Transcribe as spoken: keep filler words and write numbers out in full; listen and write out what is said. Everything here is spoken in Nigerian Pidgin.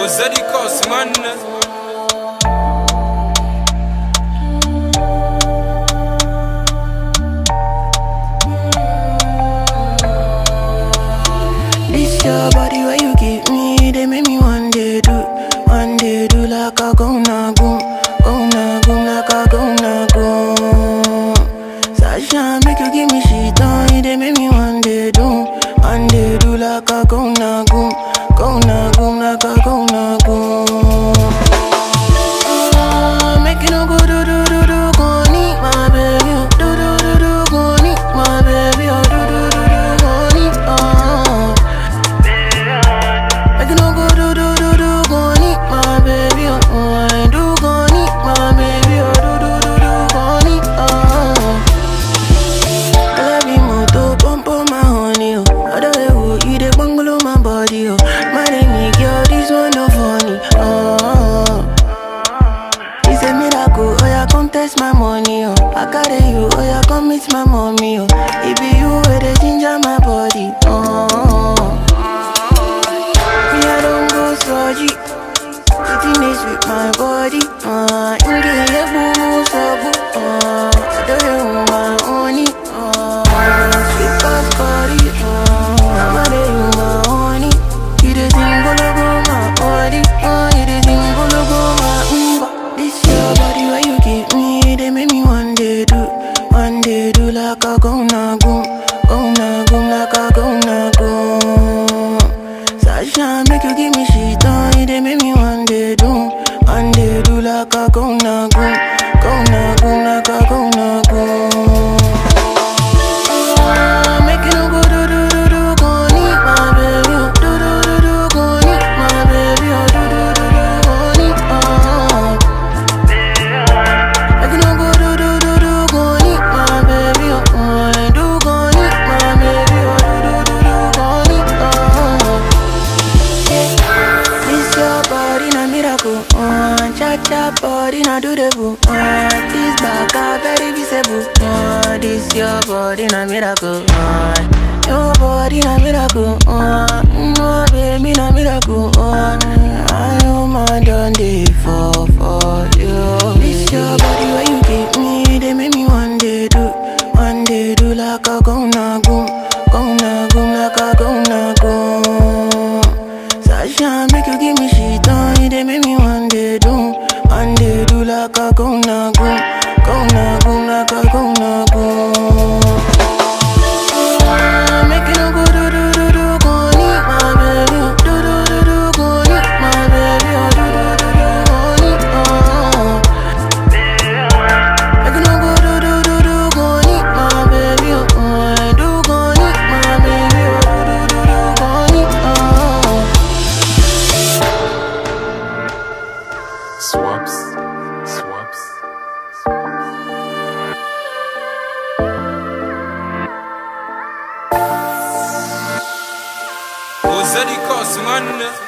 Ozadi Kosman. This your body where you give me, they make me one day do, one day do like a go na go, go na go like a go na go. Sasha make you give me shit on, they make me one day do, one day do like a go na go, go na go like a go na go. Ah, make you no go do do do do, go need my baby, oh. Do do do do, go need my baby, oh. Do do do do, go need, oh. Make you no go do do do do, go need my baby, oh. I do go need my baby, oh. Do do do do, go need, oh. I love you more to pump on my honey, oh. I don't know you the bungalow my body, oh. My name is girl, this one no funny, oh. It's a miracle, oh yeah, come test my money, oh. I carry you, oh yeah, come meet my mommy, oh. It be you where they ginger my body, oh. Me I don't go surgery, sitting is with my body, uh. In the air, boo, so boo, uh. I don't know my honey, uh. Sweet as body, uh. I'm a day, my honey. You the thing, go go my body, uh. You the thing, go go my umba. This your body where you give me, they make me one day do, one day do like a go na go, go na go like a go na go. Sasha make you give me shit on, they make me one day do, one day do like a go na go, go na go like a go na go. Ah, make you no go do do do do, go need my baby, oh. Do do do do, go need my baby, oh. Do do do do, go need, oh. Make you no go do do do do, go need my baby, oh. I do go need my baby, oh. Do do do do, go need, oh. This your body na miracle, oh. Cha cha body na do the boo, oh. This back a very visible, oh. This your body na miracle, oh. Your body na miracle, oh. No baby na miracle, oh. I know my done day for for you. This your body where you give me, they make me one day do, one day do like a go na go, go na go like a go na go. Sasha make you give me shit on, they make me one day do, one day do like a go na go, go na go like a go na go. Ah, make you no go do do do do, go need my baby, oh. Do do do do, go need my baby, oh. Do do do do, go need, oh. Make you no go do do do do, go need my baby, oh. I do go need my baby, oh. Do do do do, go need, oh. Swaps, swaps. Ozadi Kosman.